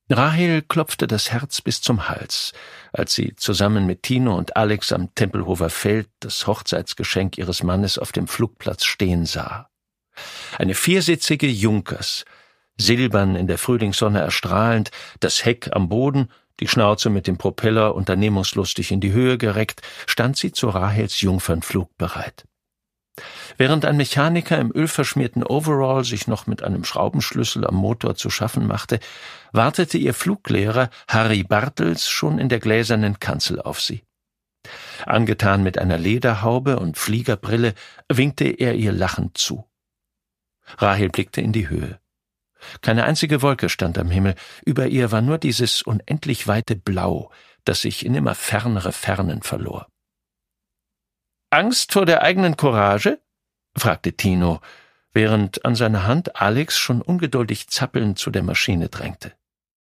Rahel klopfte das Herz bis zum Hals, als sie zusammen mit Tino und Alex am Tempelhofer Feld das Hochzeitsgeschenk ihres Mannes auf dem Flugplatz stehen sah. Eine viersitzige Junkers, silbern in der Frühlingssonne erstrahlend, das Heck am Boden, die Schnauze mit dem Propeller unternehmungslustig in die Höhe gereckt, stand sie zu Rahels Jungfernflug bereit. Während ein Mechaniker im ölverschmierten Overall sich noch mit einem Schraubenschlüssel am Motor zu schaffen machte, wartete ihr Fluglehrer Harry Bartels schon in der gläsernen Kanzel auf sie. Angetan mit einer Lederhaube und Fliegerbrille winkte er ihr lachend zu. Rahel blickte in die Höhe. Keine einzige Wolke stand am Himmel, über ihr war nur dieses unendlich weite Blau, das sich in immer fernere Fernen verlor. »Angst vor der eigenen Courage?« fragte Tino, während an seiner Hand Alex schon ungeduldig zappelnd zu der Maschine drängte.